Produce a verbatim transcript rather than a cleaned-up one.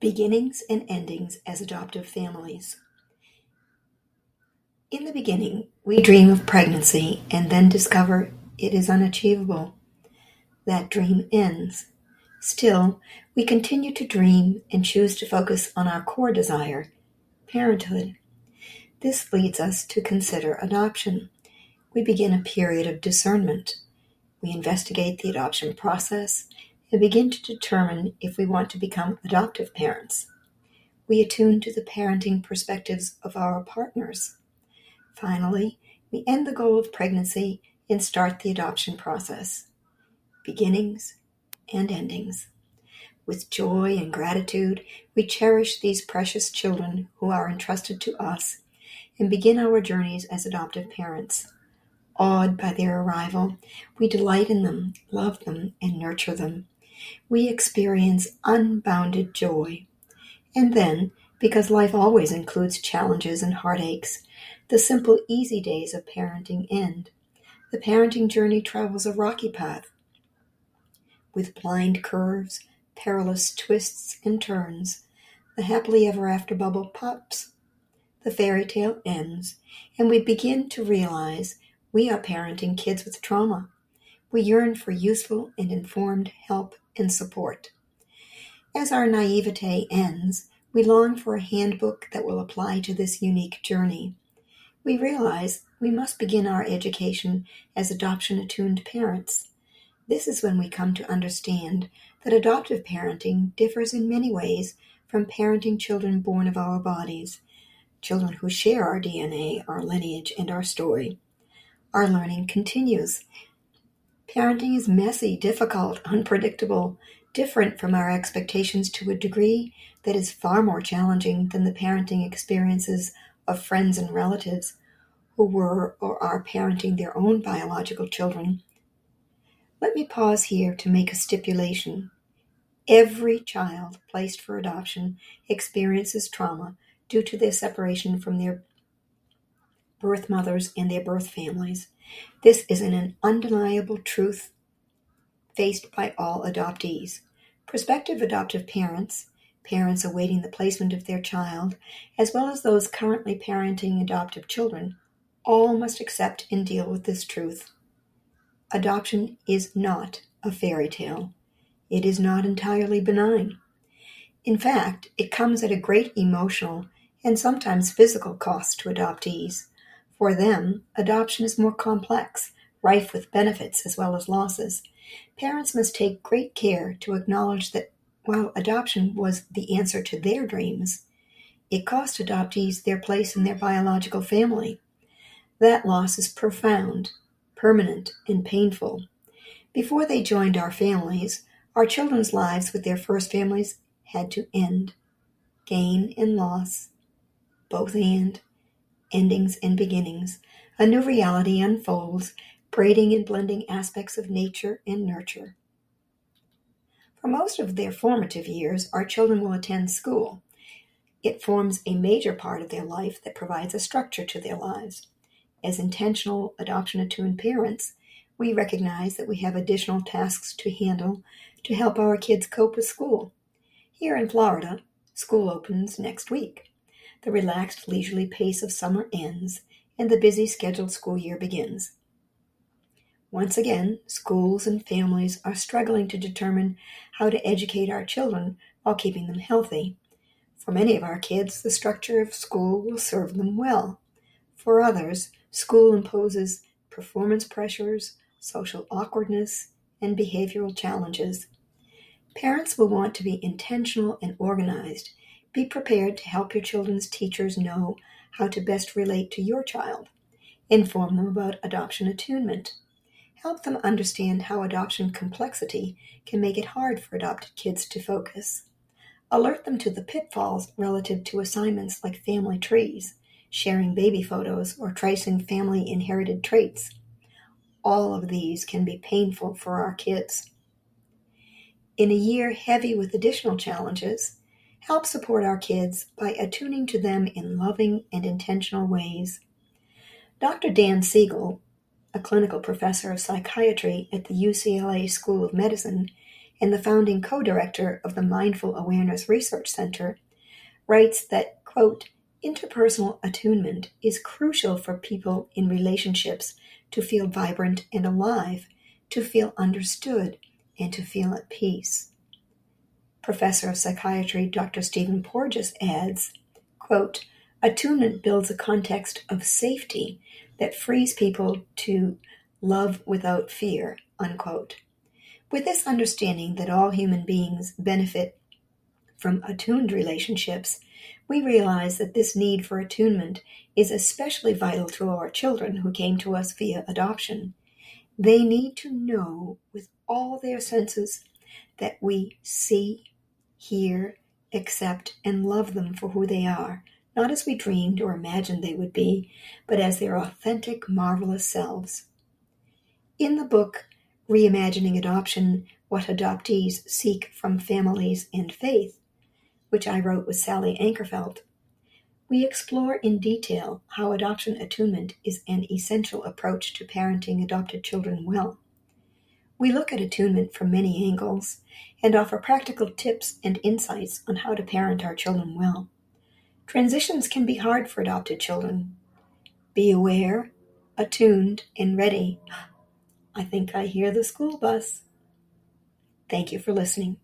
Beginnings and endings as adoptive families. In the beginning, we dream of pregnancy and then discover it is unachievable. That dream ends. Still, we continue to dream and choose to focus on our core desire, parenthood. This leads us to consider adoption. We begin a period of discernment. We investigate the adoption process and begin to determine if we want to become adoptive parents. We attune to the parenting perspectives of our partners. Finally, we end the goal of pregnancy and start the adoption process. Beginnings and endings. With joy and gratitude, we cherish these precious children who are entrusted to us and begin our journeys as adoptive parents. Awed by their arrival, we delight in them, love them, and nurture them. We experience unbounded joy. And then, because life always includes challenges and heartaches, the simple, easy days of parenting end. The parenting journey travels a rocky path with blind curves, perilous twists and turns. The happily ever after bubble pops. The fairy tale ends, and we begin to realize we are parenting kids with trauma. We yearn for useful and informed help and support. As our naivete ends, we long for a handbook that will apply to this unique journey. We realize we must begin our education as adoption-attuned parents. This is when we come to understand that adoptive parenting differs in many ways from parenting children born of our bodies, children who share our D N A, our lineage, and our story. Our learning continues. Parenting is messy, difficult, unpredictable, different from our expectations to a degree that is far more challenging than the parenting experiences of friends and relatives who were or are parenting their own biological children. Let me pause here to make a stipulation. Every child placed for adoption experiences trauma due to their separation from their birth mothers and their birth families. This is an undeniable truth faced by all adoptees. Prospective adoptive parents, parents awaiting the placement of their child, as well as those currently parenting adoptive children, all must accept and deal with this truth. Adoption is not a fairy tale. It is not entirely benign. In fact, it comes at a great emotional and sometimes physical cost to adoptees. For them, adoption is more complex, rife with benefits as well as losses. Parents must take great care to acknowledge that while adoption was the answer to their dreams, it cost adoptees their place in their biological family. That loss is profound, permanent, and painful. Before they joined our families, our children's lives with their first families had to end. Gain and loss, both and, endings and beginnings. A new reality unfolds, braiding and blending aspects of nature and nurture. For most of their formative years, our children will attend school. It forms a major part of their life that provides a structure to their lives. As intentional adoption-attuned parents, we recognize that we have additional tasks to handle to help our kids cope with school. Here in Florida, school opens next week. The relaxed, leisurely pace of summer ends, and the busy scheduled school year begins. Once again, schools and families are struggling to determine how to educate our children while keeping them healthy. For many of our kids, the structure of school will serve them well. For others, school imposes performance pressures, social awkwardness, and behavioral challenges. Parents will want to be intentional and organized. Be prepared to help your children's teachers know how to best relate to your child. Inform them about adoption attunement. Help them understand how adoption complexity can make it hard for adopted kids to focus. Alert them to the pitfalls relative to assignments like family trees, sharing baby photos, or tracing family inherited traits. All of these can be painful for our kids. In a year heavy with additional challenges, help support our kids by attuning to them in loving and intentional ways. Doctor Dan Siegel, a clinical professor of psychiatry at the U C L A School of Medicine and the founding co-director of the Mindful Awareness Research Center, writes that, quote, interpersonal attunement is crucial for people in relationships to feel vibrant and alive, to feel understood, and to feel at peace. Professor of Psychiatry Doctor Stephen Porges adds, quote, attunement builds a context of safety that frees people to love without fear, unquote. With this understanding that all human beings benefit from attuned relationships, we realize that this need for attunement is especially vital to our children who came to us via adoption. They need to know with all their senses that we see, hear, accept, and love them for who they are, not as we dreamed or imagined they would be, but as their authentic, marvelous selves. In the book, Reimagining Adoption, What Adoptees Seek from Families and Faith, which I wrote with Sally Ankerfeld, we explore in detail how adoption attunement is an essential approach to parenting adopted children well. We look at attunement from many angles and offer practical tips and insights on how to parent our children well. Transitions can be hard for adopted children. Be aware, attuned, and ready. I think I hear the school bus. Thank you for listening.